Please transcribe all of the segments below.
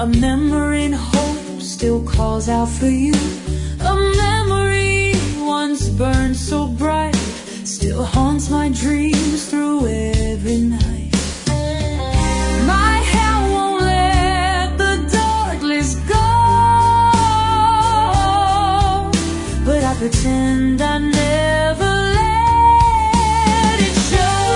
A memory and hope still calls out for you. A memory once burned so bright, still haunts my dreams through every night. My hair won't let the darkness go, but I pretend I never let it show.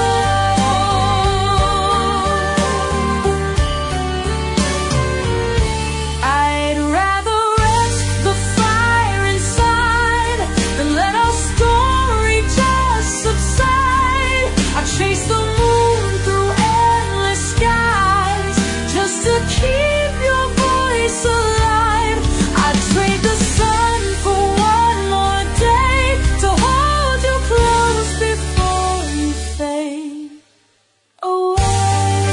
I'd rather rest the fire inside than let our story just subside. I chase the moon through endless skies just to keep your voice alive. I'd trade the sun for one more day to hold you close before you fade away.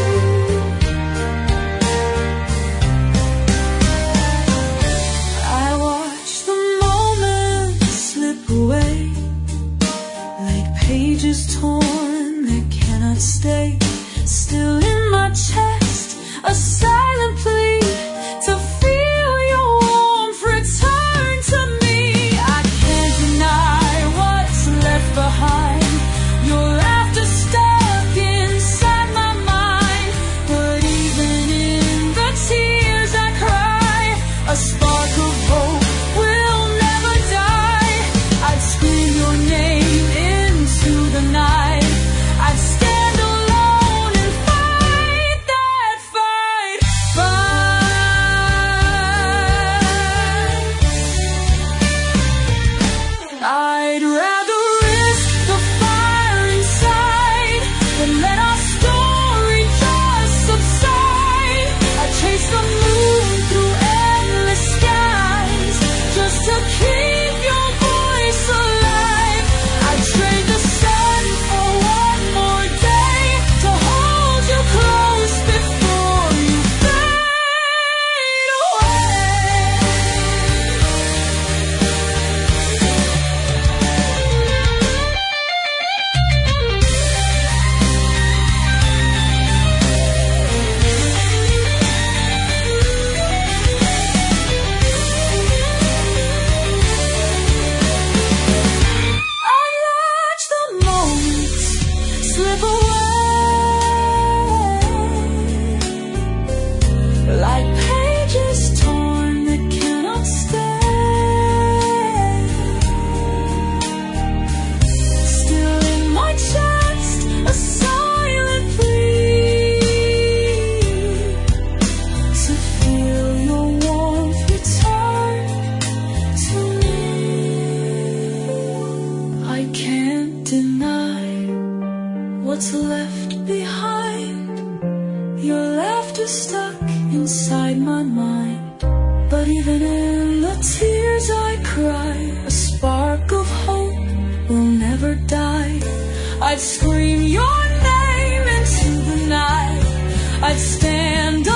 I watch the moments slip away like pages torn that cannot stay. Still in my chest, a silent plea to feel your warmth return to me. I can't deny what's left behind, your laughter stuck inside my mind. But even in the tears I cry, a spark of hope will never die. I'd scream your name into the night. I'd stand alone and fight that fight. I'd rather risk the fire inside than let our story just subside. I chase the moon through endless skies just to keep your voice alive. I'd trade the sun for one more day to hold you close before you fade away. I watch the moments slip away like pages torn that cannot stay. Still in my chest, a silent plea to feel your warmth return to me. I can't deny what's left behind, your laughter stuck inside my mind. But even in the tears I cry, a spark of hope will never die. I'd scream your name into the night. I'd stand